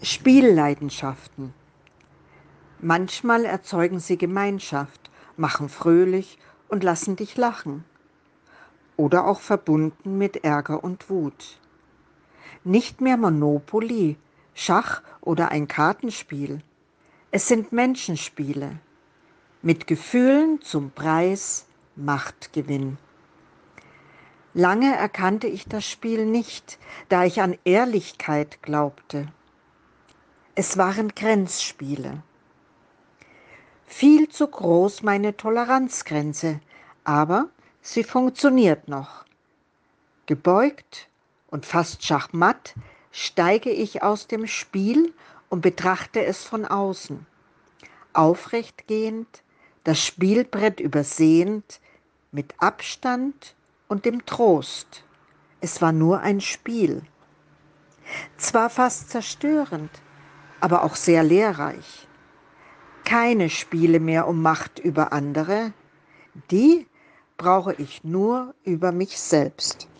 Spielleidenschaften. Manchmal erzeugen sie Gemeinschaft, machen fröhlich und lassen dich lachen. Oder auch verbunden mit Ärger und Wut. Nicht mehr Monopoly, Schach oder ein Kartenspiel. Es sind Menschenspiele. Mit Gefühlen zum Preis Machtgewinn. Lange erkannte ich das Spiel nicht, da ich an Ehrlichkeit glaubte. Es waren Grenzspiele. Viel zu groß meine Toleranzgrenze, aber sie funktioniert noch. Gebeugt und fast schachmatt steige ich aus dem Spiel und betrachte es von außen. Aufrecht gehend, das Spielbrett übersehend, mit Abstand und dem Trost. Es war nur ein Spiel. Zwar fast zerstörend, aber auch sehr lehrreich. Keine Spiele mehr um Macht über andere, die brauche ich nur über mich selbst.